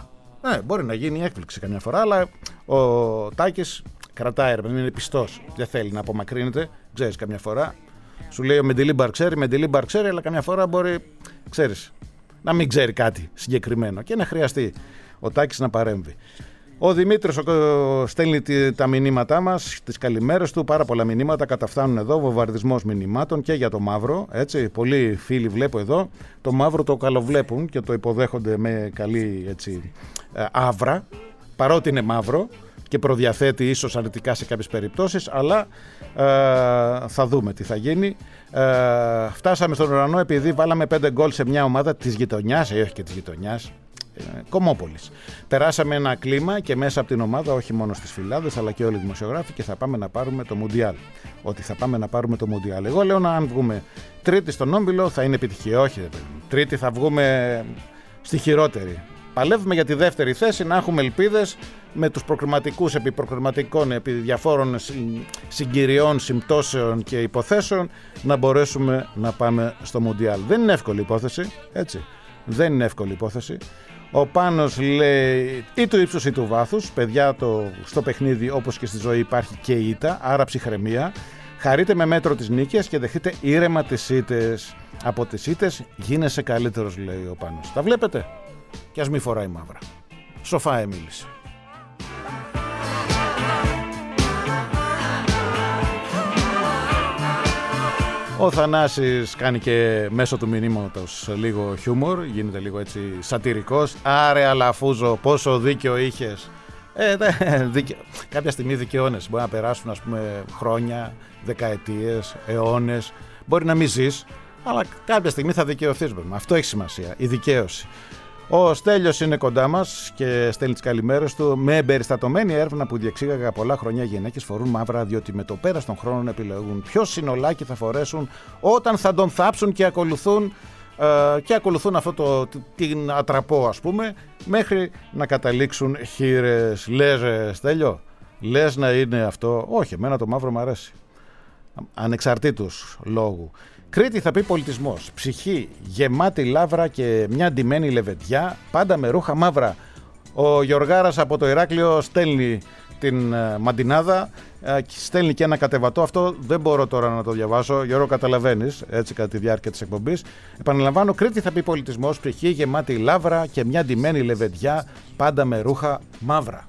Ναι, μπορεί να γίνει έκπληξη καμιά φορά, αλλά ο Τάκης κρατάει, ρε, είναι πιστός. Δεν θέλει να απομακρύνεται. Ξέρεις, καμιά φορά σου λέει ο Μεντιλίμπαρ ξέρει, Μεντιλίμπαρ ξέρει, αλλά καμιά φορά μπορεί, ξέρεις, να μην ξέρει κάτι συγκεκριμένο και να χρειαστεί ο Τάκης να παρέμβει. Ο Δημήτρης ο, στέλνει τα μηνύματά μας, τις καλημέρες του. Πάρα πολλά μηνύματα καταφθάνουν εδώ. Βομβαρδισμός μηνυμάτων και για το μαύρο. Έτσι. Πολλοί φίλοι βλέπω εδώ. Το μαύρο το καλοβλέπουν και το υποδέχονται με καλή έτσι, άβρα. Παρότι είναι μαύρο και προδιαθέτει ίσως αρνητικά σε κάποιες περιπτώσεις. Αλλά ε, θα δούμε τι θα γίνει. Ε, φτάσαμε στον ουρανό επειδή βάλαμε πέντε γκολ σε μια ομάδα της γειτονιάς, ή όχι και της γειτονιάς. Κομμόπολης. Περάσαμε ένα κλίμα και μέσα από την ομάδα, όχι μόνο στις φυλάδες αλλά και όλοι οι δημοσιογράφοι, και θα πάμε να πάρουμε το Μουντιάλ. Ότι θα πάμε να πάρουμε το Μουντιάλ. Εγώ λέω να αν βγούμε τρίτη στον όμιλο θα είναι επιτυχία. Όχι, τρίτη θα βγούμε στη χειρότερη. Παλεύουμε για τη δεύτερη θέση, να έχουμε ελπίδες με τους προκριματικούς επί προκριματικών, επί διαφόρων συγκυριών, συμπτώσεων και υποθέσεων, να μπορέσουμε να πάμε στο Μουντιάλ. Δεν είναι εύκολη υπόθεση, έτσι. Δεν είναι εύκολη υπόθεση. Ο Πάνος λέει ή του ύψους ή του βάθους. Παιδιά, το, στο παιχνίδι όπως και στη ζωή υπάρχει και ήττα, άρα ψυχραιμία. Χαρείτε με μέτρο τις νίκες και δεχτείτε ήρεμα τις ήττες. Από τις ήττες γίνεσαι καλύτερος, λέει ο Πάνος. Τα βλέπετε? Και ας μη φοράει μαύρα. Σοφά εμίλησε. Ο Θανάσης κάνει και μέσω του μηνύματος λίγο χιούμορ, γίνεται λίγο έτσι σατυρικός. Άρε Αλαφούζο, πόσο δίκιο είχες. Ε, δίκαιο. Κάποια στιγμή δικαιώνες. Μπορεί να περάσουν, ας πούμε, χρόνια, δεκαετίες, αιώνες. Μπορεί να μην ζεις, αλλά κάποια στιγμή θα δικαιωθείς. Αυτό έχει σημασία, η δικαίωση. Ο Στέλιος είναι κοντά μας και στέλνει τις καλημέρες του. Με εμπεριστατωμένη έρευνα που διεξήγαγα πολλά χρόνια, οι γυναίκες φορούν μαύρα διότι με το πέρας των χρόνων επιλέγουν ποιο συνολάκι θα φορέσουν όταν θα τον θάψουν και ακολουθούν, ε, και ακολουθούν αυτό το, την ατραπό, ας πούμε, μέχρι να καταλήξουν χείρες. Λες, Στέλιο, λες να είναι αυτό? Όχι, εμένα το μαύρο μου αρέσει, ανεξαρτήτως λόγου. Κρήτη θα πει πολιτισμός. Ψυχή γεμάτη λαύρα και μια ντυμένη λεβεντιά, πάντα με ρούχα μαύρα. Ο Γιωργάρας από το Ηράκλειο στέλνει την uh, μαντινάδα, uh, στέλνει και ένα κατεβατό. Αυτό δεν μπορώ τώρα να το διαβάσω. Γιώργο, καταλαβαίνεις, έτσι κατά τη διάρκεια της εκπομπής. Επαναλαμβάνω, Κρήτη θα πει πολιτισμός. Ψυχή γεμάτη λαύρα και μια ντυμένη λεβεντιά, πάντα με ρούχα μαύρα.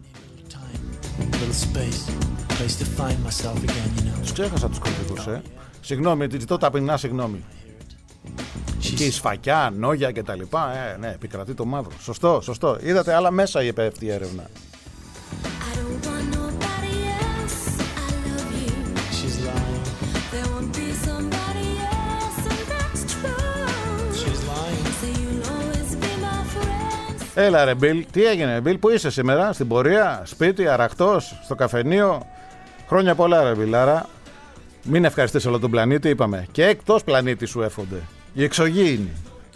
Τους ξέχασα τους κριτικούς, ε. Συγγνώμη, ζητώ ταπεινά συγγνώμη. Εκεί η σφακιά, νόγια και τα λοιπά, ε, ναι, επικρατεί το μαύρο. Σωστό, σωστό. Είδατε, άλλα μέσα η επέφτη έρευνα. Έλα ρε Μπιλ, τι έγινε Μπιλ, που είσαι σήμερα, στην πορεία, σπίτι, αραχτός, στο καφενείο? Χρόνια πολλά ρε Μπιλ, άρα μην ευχαριστείς όλο τον πλανήτη, είπαμε. Και εκτός πλανήτη σου εύχονται. Οι εξωγήινοι.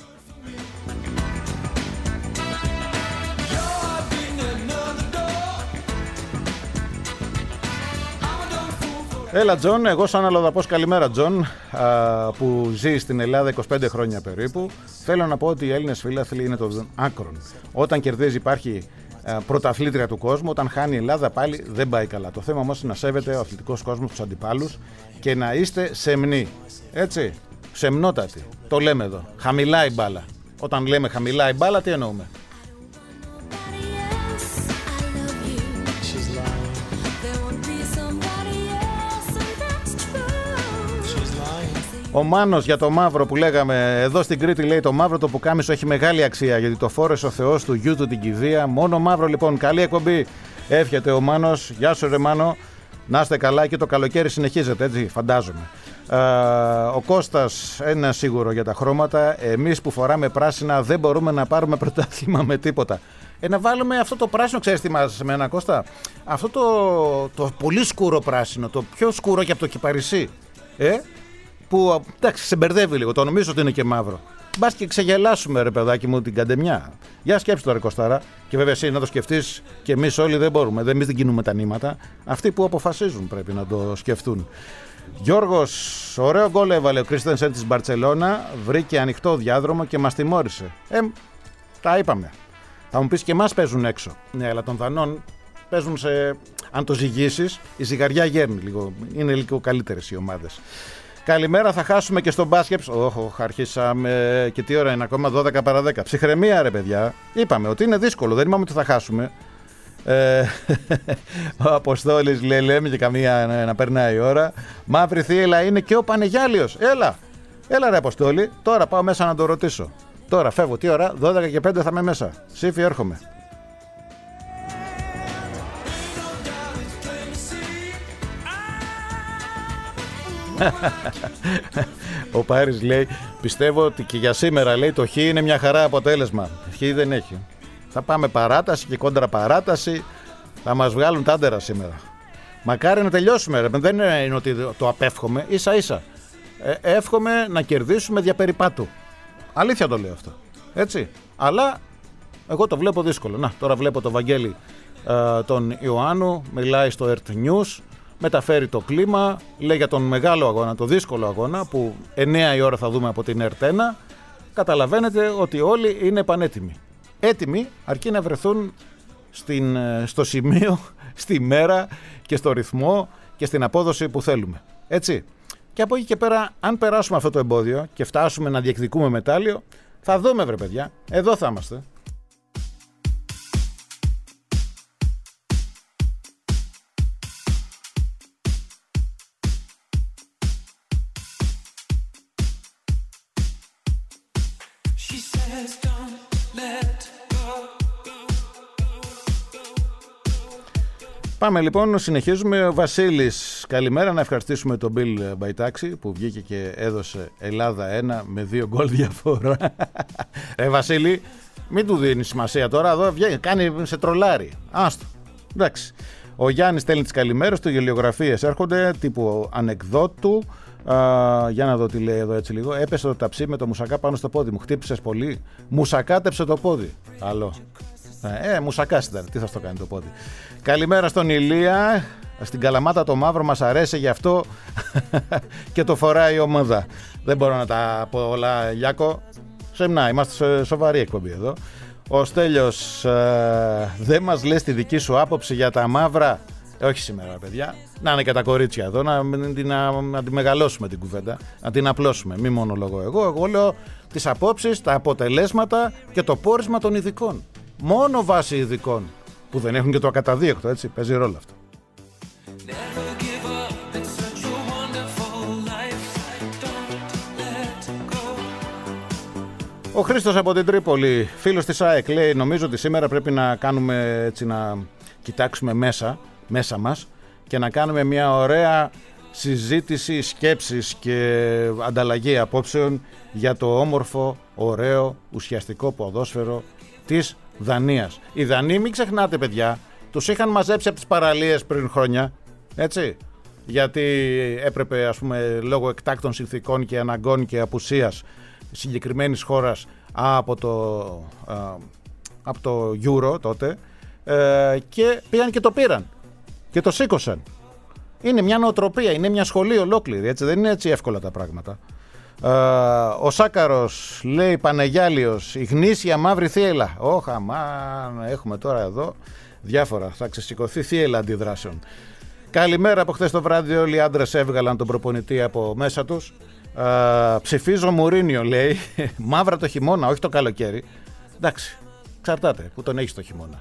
Έλα Τζον, εγώ σαν αλλοδαπός καλημέρα Τζον, α, που ζει στην Ελλάδα είκοσι πέντε χρόνια περίπου. Θέλω να πω ότι οι Έλληνες φίλαθλοι είναι των άκρων. Όταν κερδίζει υπάρχει πρωταθλήτρια του κόσμου, όταν χάνει η Ελλάδα πάλι δεν πάει καλά. Το θέμα όμως είναι να σέβεται ο αθλητικός κόσμος τους αντιπάλους και να είστε σεμνοί. Έτσι, σεμνότατοι. Το λέμε εδώ. Χαμηλά η μπάλα. Όταν λέμε χαμηλά η μπάλα, τι εννοούμε? Ο Μάνος για το μαύρο που λέγαμε εδώ στην Κρήτη λέει το μαύρο το πουκάμισο έχει μεγάλη αξία γιατί το φόρεσε ο Θεός του γιου του την κηδεία. Μόνο μαύρο λοιπόν. Καλή εκπομπή. Εύχεται ο Μάνος. Γεια σου ρε Μάνο. Να είστε καλά και το καλοκαίρι συνεχίζεται, έτσι φαντάζομαι. Ε, ο Κώστας ένα σίγουρο για τα χρώματα. Εμείς που φοράμε πράσινα δεν μπορούμε να πάρουμε πρωτάθλημα με τίποτα. Ε, να βάλουμε αυτό το πράσινο, ξέρεις τι μας με ένα Κώστα? Αυτό το, το πολύ σκούρο πράσινο, το πιο σκούρο και από το κυπαρισί. Ε, που εντάξει σε μπερδεύει λίγο, το νομίζω ότι είναι και μαύρο. Μπας και ξεγελάσουμε ρε παιδάκι μου την καντεμιά. Για σκέψου τώρα Κωστάρα. Και βέβαια εσύ να το σκεφτείς και εμείς όλοι δεν μπορούμε. Εμείς δεν κινούμε τα νήματα. Αυτοί που αποφασίζουν πρέπει να το σκεφτούν. Γιώργος, ωραίο γκολ έβαλε ο Κρίστενσεν της Μπαρτσελώνα. Βρήκε ανοιχτό διάδρομο και μας τιμώρησε. Ε, τα είπαμε. Θα μου πεις και εμάς παίζουν έξω. Ναι, αλλά των Δανών παίζουν σε... Αν το ζυγίσεις, η ζυγαριά γέρνει λίγο. Είναι λίγο καλύτερες οι ομάδες. Καλημέρα, θα χάσουμε και στο μπάσκετ. Όχι, αρχίσαμε. Και τι ώρα είναι ακόμα, δώδεκα παρά δέκα. Ψυχραιμία, ρε παιδιά. Είπαμε ότι είναι δύσκολο, δεν είπαμε ότι θα χάσουμε. Ε, ο Αποστόλης λέει, λέμε και καμία να, να περνάει η ώρα. Μαύρη θύελα είναι και ο Πανεγιάλιος. Έλα, έλα ρε Αποστόλη. Τώρα πάω μέσα να το ρωτήσω. Τώρα φεύγω, τι ώρα, δώδεκα και πέντε θα είμαι μέσα. Σύφη, έρχομαι. Ο Πάρης λέει, πιστεύω ότι και για σήμερα λέει το χ είναι μια χαρά αποτέλεσμα. Χ δεν έχει. Θα πάμε παράταση και κόντρα παράταση. Θα μας βγάλουν τάντερα σήμερα. Μακάρι να τελειώσουμε ρε. Δεν είναι ότι το απέφχομαι. Ίσα ίσα ε, εύχομαι να κερδίσουμε δια περιπάτου. Αλήθεια το λέω αυτό. Έτσι. Αλλά εγώ το βλέπω δύσκολο. Να, τώρα βλέπω το Βαγγέλη ε, τον Ιωάννου. Μιλάει στο Earth News. Μεταφέρει το κλίμα. Λέει για τον μεγάλο αγώνα, το δύσκολο αγώνα που εννιά η ώρα θα δούμε από την Earth ένα. Καταλαβαίνετε ότι όλοι είναι πανέτοιμοι. Έτοιμοι αρκεί να βρεθούν στην, στο σημείο, στη μέρα και στο ρυθμό και στην απόδοση που θέλουμε. Έτσι. Και από εκεί και πέρα, αν περάσουμε αυτό το εμπόδιο και φτάσουμε να διεκδικούμε μετάλλιο, θα δούμε βρε παιδιά, εδώ θα είμαστε. Πάμε λοιπόν, συνεχίζουμε. Βασίλης, καλημέρα. Να ευχαριστήσουμε τον Bill Μπαϊτάξη που βγήκε και έδωσε Ελλάδα ένα με δύο γκολ διαφορά. Ε, Βασίλη, μην του δίνει σημασία τώρα. Εδώ βγαίνει, κάνει σε τρολάρι. Άστο. Εντάξει. Ο Γιάννης στέλνει τις καλημέρες του. Γελιογραφίες έρχονται τύπου ανεκδότου. Α, για να δω τι λέει εδώ έτσι λίγο. Έπεσε το ταψί με το μουσακά πάνω στο πόδι μου. Χτύπησες πολύ. Μουσακάτεψε το πόδι. Καλό. Ε, μουσακάς ήταν. Τι θα στο κάνει το πόδι. Καλημέρα στον Ηλία. Στην Καλαμάτα το μαύρο μας αρέσει, γι' αυτό και το φοράει η ομάδα. Δεν μπορώ να τα πω όλα, Λιάκο. Σεμνά, είμαστε σοβαρή εκπομπή εδώ. Ο Στέλιος ε, δεν μας λες τη δική σου άποψη για τα μαύρα. Ε, όχι σήμερα, παιδιά. Να είναι και τα κορίτσια εδώ, να, να, να τη μεγαλώσουμε την κουβέντα, να την απλώσουμε. Μη μόνο λόγω εγώ. Εγώ λέω τις απόψεις, τα αποτελέσματα και το πόρισμα των ειδικών. Μόνο βάσει ειδικών που δεν έχουν και το ακαταδίωκτο, έτσι, παίζει ρόλο αυτό. Ο Χρήστος από την Τρίπολη, φίλος της ΑΕΚ, λέει, νομίζω ότι σήμερα πρέπει να κάνουμε έτσι, να κοιτάξουμε μέσα, μέσα μας και να κάνουμε μια ωραία συζήτηση, σκέψεις και ανταλλαγή απόψεων για το όμορφο, ωραίο, ουσιαστικό ποδόσφαιρο της Δανίας. Οι Δανείοι, μην ξεχνάτε παιδιά, τους είχαν μαζέψει από τις παραλίες πριν χρόνια, έτσι, γιατί έπρεπε, ας πούμε, λόγω εκτάκτων συνθήκων και αναγκών και απουσίας συγκεκριμένης χώρας από το, α, από το Euro τότε, ε, και πήγαν και το πήραν και το σήκωσαν. Είναι μια νοοτροπία, είναι μια σχολή ολόκληρη, έτσι, δεν είναι έτσι εύκολα τα πράγματα. Uh, ο Σάκαρος λέει, Πανεγιάλιος, η γνήσια μαύρη θύελα. Όχα, μαν, έχουμε τώρα εδώ διάφορα. Θα ξεσηκωθεί θύελα αντιδράσεων. Καλημέρα. Από χθες το βράδυ όλοι οι άντρες έβγαλαν τον προπονητή από μέσα τους. Uh, ψηφίζω Μουρίνιο, λέει. Μαύρα το χειμώνα, όχι το καλοκαίρι. Εντάξει, εξαρτάται που τον έχεις το χειμώνα.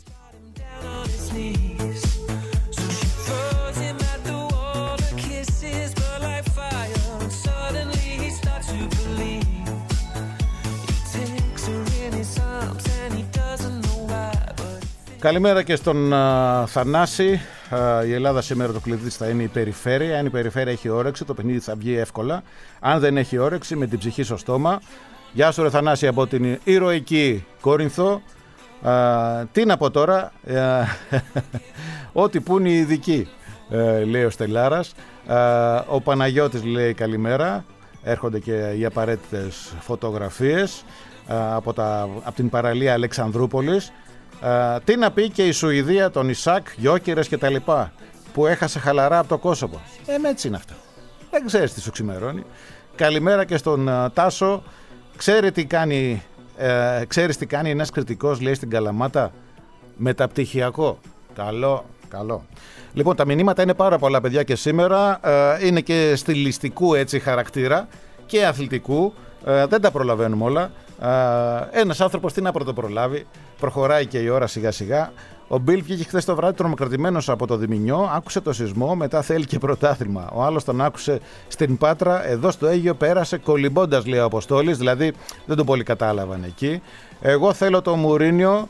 Καλημέρα και στον uh, Θανάση. Uh, η Ελλάδα σήμερα το κλειδί θα είναι η περιφέρεια. Αν η περιφέρεια έχει όρεξη, το παιχνίδι θα βγει εύκολα. Αν δεν έχει όρεξη, με την ψυχή στο στόμα. Γεια σου ρε Θανάση από την ηρωική Κόρινθο. Uh, τι να πω τώρα, uh, ό,τι που είναι οι ειδικοί, uh, λέει ο Στελάρας. Uh, ο Παναγιώτης λέει καλημέρα. Έρχονται και οι απαραίτητες φωτογραφίες uh, από, τα, από την παραλία Αλεξανδρούπολης. Uh, τι να πει και η Σουηδία, τον Ισακ, Γιόκερες και τα λοιπά, που έχασε χαλαρά από το Κόσοβο. Ε, έτσι είναι αυτά. Δεν ξέρεις τι σου ξημερώνει. Καλημέρα και στον uh, Τάσο. Ξέρει τι κάνει Ε, ξέρεις τι κάνει ένας κριτικός, λέει, στην Καλαμάτα? Μεταπτυχιακό. Καλό, καλό. Λοιπόν, τα μηνύματα είναι πάρα πολλά, παιδιά, και σήμερα. Ε, είναι και στιλιστικού, έτσι, χαρακτήρα και αθλητικού. Ε, δεν τα προλαβαίνουμε όλα. Ε, ένας άνθρωπος τι να πρωτοπρολάβει. Προχωράει και η ώρα σιγά σιγά. Ο Μπιλ βγήκε χθες το βράδυ τρομοκρατημένος από το Διμηνιό, άκουσε το σεισμό, μετά θέλει και πρωτάθλημα. Ο άλλος τον άκουσε στην Πάτρα, εδώ στο Αίγυο πέρασε κολυμπώντας, λέει ο Αποστόλης, δηλαδή δεν τον πολύ κατάλαβαν εκεί. Εγώ θέλω το Μουρίνιο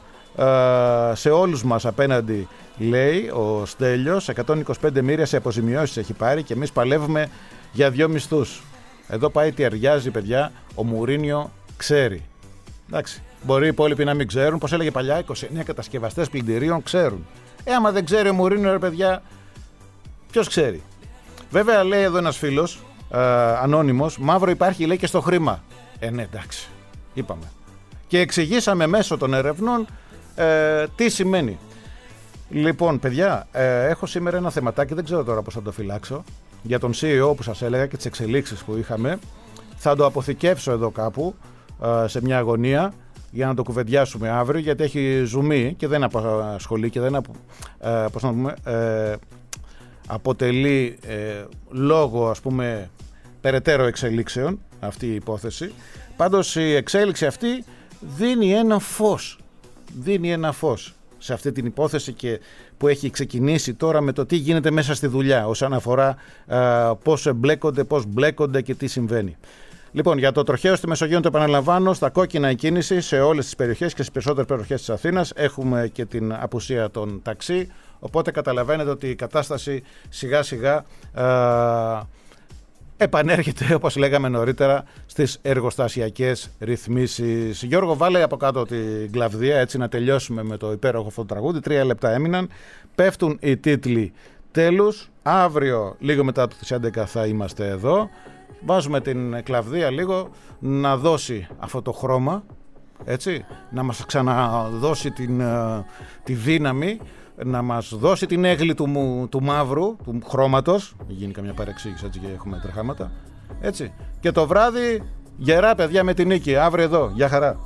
σε όλους μας απέναντι, λέει ο Στέλιος. εκατόν είκοσι πέντε μοίρια σε αποζημιώσεις έχει πάρει και εμείς παλεύουμε για δυο μισθούς. Εδώ πάει τι αριάζει, παιδιά, ο Μουρίνιο ξέρει. Εντάξει. Μπορεί οι υπόλοιποι να μην ξέρουν, πώς έλεγε παλιά, είκοσι εννέα κατασκευαστές πλυντηρίων ξέρουν. Ε, άμα δεν ξέρει ο Μουρίνιο, ρε παιδιά, ποιος ξέρει? Βέβαια, λέει εδώ ένας φίλος, ε, ανώνυμος, μαύρο υπάρχει, λέει, και στο χρήμα. Ε, ναι, εντάξει, είπαμε. Και εξηγήσαμε μέσω των ερευνών ε, τι σημαίνει. Λοιπόν, παιδιά, ε, έχω σήμερα ένα θεματάκι, δεν ξέρω τώρα πώς θα το φυλάξω, για τον σι ι ο που σας έλεγα και τις εξελίξεις που είχαμε. Θα το αποθηκεύσω εδώ κάπου, ε, σε μια αγωνία, για να το κουβεντιάσουμε αύριο, γιατί έχει ζουμί και δεν απασχολεί και δεν απο, ε, πώς να πούμε, ε, αποτελεί ε, λόγο, ας πούμε, περαιτέρω εξελίξεων αυτή η υπόθεση. Πάντως η εξέλιξη αυτή δίνει ένα φως, δίνει ένα φως σε αυτή την υπόθεση και που έχει ξεκινήσει τώρα με το τι γίνεται μέσα στη δουλειά όσον αφορά ε, πώς εμπλέκονται, πώς μπλέκονται και τι συμβαίνει. Λοιπόν, για το τροχαίο στη Μεσογείο, το επαναλαμβάνω, στα κόκκινα η κίνηση σε όλες τις περιοχές και στις περισσότερες περιοχές της Αθήνας. Έχουμε και την απουσία των ταξί, οπότε καταλαβαίνετε ότι η κατάσταση σιγά σιγά ε, επανέρχεται, όπως λέγαμε νωρίτερα, στις εργοστασιακές ρυθμίσεις. Γιώργο, βάλε από κάτω την κλαβδία, έτσι να τελειώσουμε με το υπέροχο αυτό το τραγούδι. Τρία λεπτά έμειναν. Πέφτουν οι τίτλοι τέλους. Αύριο, λίγο μετά τις έντεκα, θα είμαστε εδώ. Βάζουμε την κλαβδία λίγο να δώσει αυτό το χρώμα, έτσι, να μας ξαναδώσει την, τη δύναμη, να μας δώσει την έγλη του, του μαύρου, του χρώματος, μην γίνει καμιά παρεξήγηση, έτσι, και έχουμε τρεχάματα, έτσι, και το βράδυ γερά, παιδιά, με την νίκη, αύριο εδώ, γεια χαρά.